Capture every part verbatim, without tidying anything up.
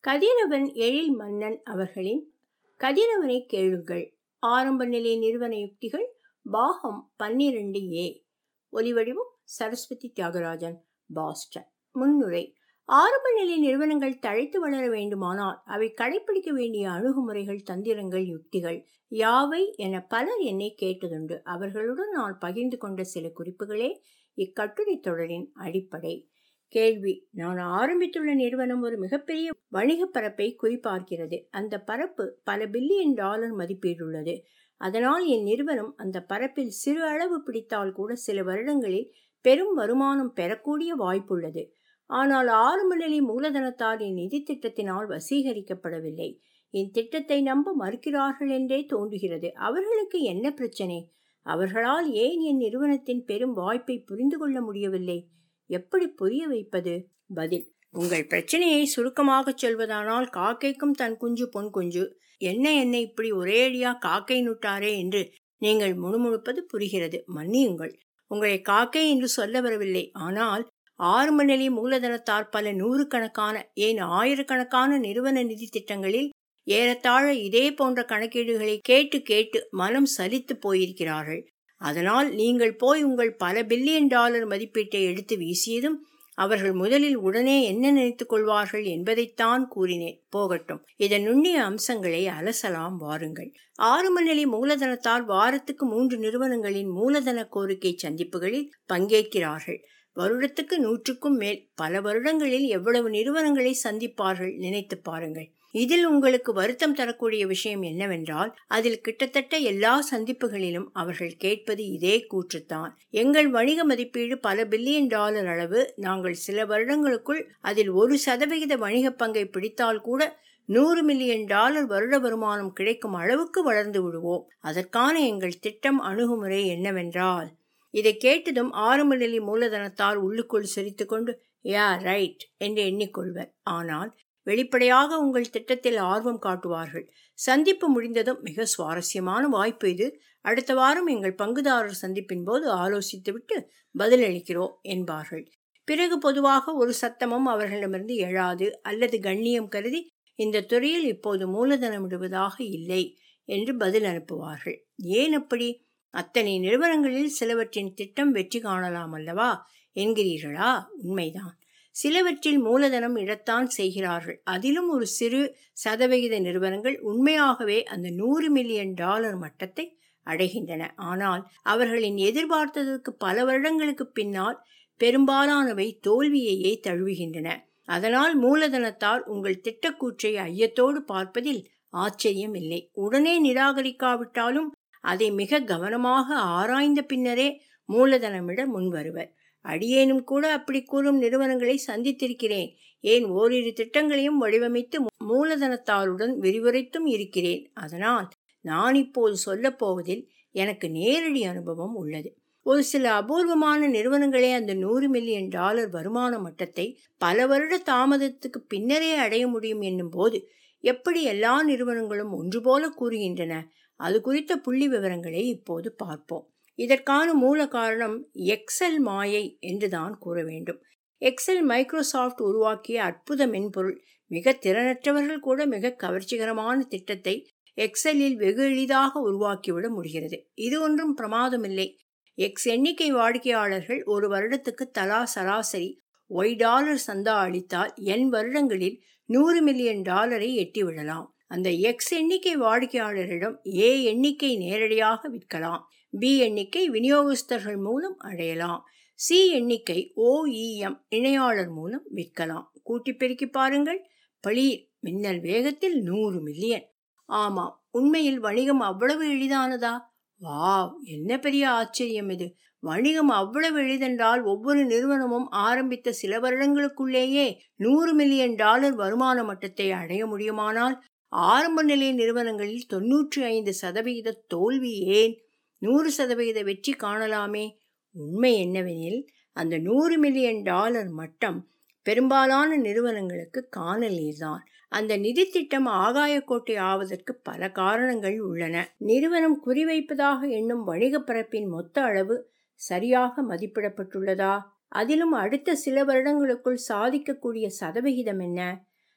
கதிரவன் எழில் மன்னன் அவர்களின் கதிரவனை கேளுங்கள். ஆரம்ப நிலை நிறுவன யுக்திகள் பாகம் பன்னிரண்டு ஏ. ஒலிவடிவம் சரஸ்வதி தியாகராஜன், பாஸ்டன். முன்னுரை. ஆரம்ப நிலை நிறுவனங்கள் தழைத்து வளர வேண்டுமானால் அவை கடைபிடிக்க வேண்டிய அணுகுமுறைகள், தந்திரங்கள், யுக்திகள் யாவை என பலர் என்னை கேட்டதுண்டு. அவர்களுடன் நான் பகிர்ந்து கொண்ட சில குறிப்புகளே இக்கட்டுரை தொடரின் அடிப்படை. கேள்வி. நான் ஆரம்பித்துள்ள நிறுவனம் ஒரு மிகப்பெரிய வணிக பரப்பை குறிப்பார்க்கிறது. அந்த பரப்பு பல பில்லியன் டாலர் மதிப்பீடுள்ளது. அதனால் என் நிறுவனம் அந்த பரப்பில் சிறு அளவு பிடித்தால் கூட சில வருடங்களில் பெரும் வருமானம் பெறக்கூடிய வாய்ப்புள்ளது. ஆனால் ஆரம்ப நிலை மூலதனத்தால் என் நிதி திட்டத்தினால் வசீகரிக்கப்படவில்லை. என் திட்டத்தை நம்ப மறுக்கிறார்கள் என்றே தோன்றுகிறது. அவர்களுக்கு என்ன பிரச்சனை? அவர்களால் ஏன் என் நிறுவனத்தின் பெரும் வாய்ப்பை புரிந்து கொள்ள முடியவில்லை? எப்படி புரிய வைப்பது? பதில். உங்கள் பிரச்சனையை சுருக்கமாக சொல்வதானால், காக்கைக்கும் தன் குஞ்சு பொன் குஞ்சு, என்ன என்ன இப்படி ஒரேடியா காக்கை நுட்டாரே என்று நீங்கள் முணுமுணுப்பது புரிகிறது. மன்னியுங்கள், உங்களை காக்கை என்று சொல்ல வரவில்லை. ஆனால் ஆரம்ப நிலை மூலதனத்தால் பல நூறு கணக்கான ஏன் ஆயிரக்கணக்கான நிறுவன நிதி திட்டங்களில் ஏறத்தாழ இதே போன்ற கணக்கீடுகளை கேட்டு கேட்டு மனம் சலித்து போயிருக்கிறார்கள். அதனால் நீங்கள் போய் உங்கள் பல பில்லியன் டாலர் மதிப்பீட்டை எடுத்து வீசியதும் அவர்கள் முதலில் உடனே என்ன நினைத்துக் கொள்வார்கள் என்பதைத்தான் கூறினேன். போகட்டும், இதன் நுண்ணிய அம்சங்களை அலசலாம் வாருங்கள். ஆரம்ப நிலை மூலதனத்தால் வாரத்துக்கு மூன்று நிறுவனங்களின் மூலதன கோரிக்கை சந்திப்புகளில் பங்கேற்கிறார்கள். வருடத்துக்கு நூற்றுக்கும் மேல். பல வருடங்களில் எவ்வளவு நிறுவனங்களை சந்திப்பார்கள் நினைத்து பாருங்கள். இதில் உங்களுக்கு வருத்தம் தரக்கூடிய விஷயம் என்னவென்றால், அதில் கிட்டத்தட்ட எல்லா சந்திப்புகளிலும் அவர்கள் கேட்பது இதே கூற்றுத்தான். எங்கள் வணிக மதிப்பீடு பல பில்லியன் டாலர் அளவு. நாங்கள் சில வருடங்களுக்குள் அதில் ஒரு சதவிகித வணிக பங்கை பிடித்தால் கூட நூறு மில்லியன் டாலர் வருட வருமானம் கிடைக்கும் அளவுக்கு வளர்ந்து விடுவோம். அதற்கான எங்கள் திட்டம், அணுகுமுறை என்னவென்றால். இதை கேட்டதும் ஆரம்ப நிலை மூலதனத்தால் உள்ளுக்குள் சிரித்து கொண்டு யா ரைட் என்று எண்ணிக்கொள்வர். ஆனால் வெளிப்படையாக உங்கள் திட்டத்தில் ஆர்வம் காட்டுவார்கள். சந்திப்பு முடிந்ததும், மிக சுவாரஸ்யமான வாய்ப்பு இது, அடுத்த வாரம் எங்கள் பங்குதாரர் சந்திப்பின் போது ஆலோசித்துவிட்டு பதிலளிக்கிறோம் என்பார்கள். பிறகு பொதுவாக ஒரு சத்தமும் அவர்களிடமிருந்து எழாது. அல்லது கண்ணியம் கருதி இந்த துறையில் இப்போது மூலதனம் விடுவதாக இல்லை என்று பதில் அனுப்புவார்கள். ஏன் அப்படி? அத்தனை நிறுவனங்களில் சிலவற்றின் திட்டம் வெற்றி காணலாம் அல்லவா என்கிறீர்களா? உண்மைதான். சிலவற்றில் மூலதனம் இடத்தான் செய்கிறார்கள். அதிலும் ஒரு சிறு சதவிகித நிறுவனங்கள் உண்மையாகவே அந்த நூறு மில்லியன் டாலர் மட்டத்தை அடைகின்றன. ஆனால் அவர்களின் எதிர்பார்த்ததற்கு பல வருடங்களுக்கு பின்னால் பெரும்பாலானவை தோல்வியையே தழுவுகின்றன. அதனால் மூலதனத்தால் உங்கள் திட்டக்கூற்றை ஐயத்தோடு பார்ப்பதில் ஆச்சரியம் இல்லை. உடனே நிராகரிக்காவிட்டாலும் அதை மிக கவனமாக ஆராய்ந்த பின்னரே மூலதனமிட முன்வருவர். அடியேனும் கூட அப்படி கூறும் நிறுவனங்களை சந்தித்திருக்கிறேன். ஏன் ஓரிரு திட்டங்களையும் வடிவமைத்து மூலதனத்தாருடன் விரிவுரைத்தும் இருக்கிறேன். அதனால் நான் இப்போது சொல்ல போவதில் எனக்கு நேரடி அனுபவம் உள்ளது. ஒரு சில அபூர்வமான நிறுவனங்களே அந்த நூறு மில்லியன் டாலர் வருமான மட்டத்தை பல வருட தாமதத்துக்கு பின்னரே அடைய முடியும் என்னும் போது எப்படி எல்லா நிறுவனங்களும் ஒன்று போல கூறுகின்றன? அது குறித்த புள்ளி விவரங்களை இப்போது பார்ப்போம். இதற்கான மூல காரணம் எக்ஸெல் மாயை என்றுதான் கூற வேண்டும். எக்ஸெல் மைக்ரோசாஃப்ட் உருவாக்கிய அற்புத மென்பொருள். மிக திறனற்றவர்கள் கூட மிக கவர்ச்சிகரமான திட்டத்தை எக்ஸெல்லில் வெகு எளிதாக உருவாக்கிவிட முடிகிறது. இது ஒன்றும் பிரமாதமில்லை. எக்ஸ் எண்ணிக்கை வாடிக்கையாளர்கள் ஒரு வருடத்துக்கு தலா சராசரி ஒய் டாலர் சந்தா அளித்தால் என் வருடங்களில் நூறு மில்லியன் டாலரை எட்டிவிடலாம். அந்த எக்ஸ் எண்ணிக்கை வாடிக்கையாளரிடம் ஏ எண்ணிக்கை நேரடியாக விற்கலாம். பி எண்ணிக்கை விநியோகஸ்தர்கள் மூலம் அடையலாம். சி எண்ணிக்கை ஓஇஎம் இணையாளர் மூலம் விற்கலாம். கூட்டி பெருக்கி பாருங்கள். பளீர் மின்னல் வேகத்தில் நூறு மில்லியன். ஆமாம், உண்மையில் வணிகம் அவ்வளவு எளிதானதா? வாவ், என்ன பெரிய ஆச்சரியம் இது! வணிகம் அவ்வளவு எளிதென்றால் ஒவ்வொரு நிறுவனமும் ஆரம்பித்த சில வருடங்களுக்குள்ளேயே நூறு மில்லியன் டாலர் வருமான மட்டத்தை அடைய முடியுமானால் ஆரம்ப நிலை நிறுவனங்களில் தொன்னூற்றி ஐந்து சதவிகித தோல்வி ஏன் நூறு சதவிகித வெற்றி காணலாமே? உண்மை என்னவெனில், அந்த நூறு மில்லியன் டாலர் மட்டம் பெரும்பாலான நிறுவனங்களுக்கு காணல் நீர்தான். அந்த நிதி திட்டம் ஆகாயக்கோட்டை ஆவதற்கு பல காரணங்கள் உள்ளன. நிறுவனம் குறிவைப்பதாக எண்ணும் வணிக பரப்பின் மொத்த அளவு சரியாக மதிப்பிடப்பட்டுள்ளதா? அதிலும் அடுத்த சில வருடங்களுக்குள் சாதிக்கக்கூடிய சதவிகிதம் என்ன?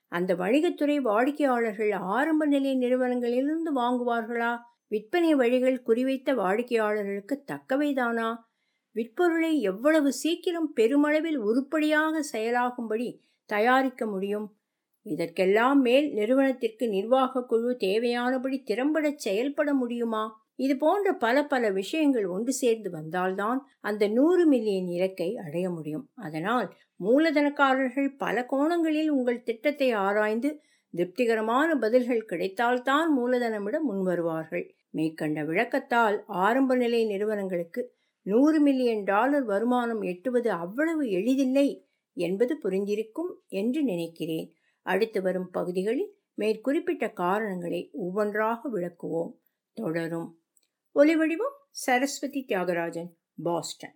அந்த வணிகத்துறை வாடிக்கையாளர்கள் ஆரம்ப நிலை நிறுவனங்களிலிருந்து வாங்குவார்களா? விற்பனை வழிகள் குறிவைத்த வாடிக்கையாளர்களுக்கு தக்கவைதானா? விற்பொருளை எவ்வளவு சீக்கிரம் பெருமளவில் உருப்படியாக செயலாகும்படி தயாரிக்க முடியும்? இதற்கெல்லாம் மேல் நிறுவனத்திற்கு நிர்வாக குழு தேவையானபடி திறம்பட செயல்பட முடியுமா? இது போன்ற பல பல விஷயங்கள் ஒன்று சேர்ந்து வந்தால்தான் அந்த நூறு மில்லியன் இலக்கை அடைய முடியும். அதனால் மூலதனக்காரர்கள் பல கோணங்களில் உங்கள் திட்டத்தை ஆராய்ந்து திருப்திகரமான பதில்கள் கிடைத்தால்தான் மூலதனமிட முன்வருவார்கள். மேற்கண்ட விளக்கத்தால் ஆரம்ப நிலை நிறுவனங்களுக்கு நூறு மில்லியன் டாலர் வருமானம் எட்டுவது அவ்வளவு எளிதில்லை என்பது புரிந்திருக்கும் என்று நினைக்கிறேன். அடுத்து வரும் பகுதிகளில் மேற்குறிப்பிட்ட காரணங்களை ஒவ்வொன்றாக விளக்குவோம். தொடரும். ஒலிவடிவம் சரஸ்வதி தியாகராஜன், பாஸ்டன்.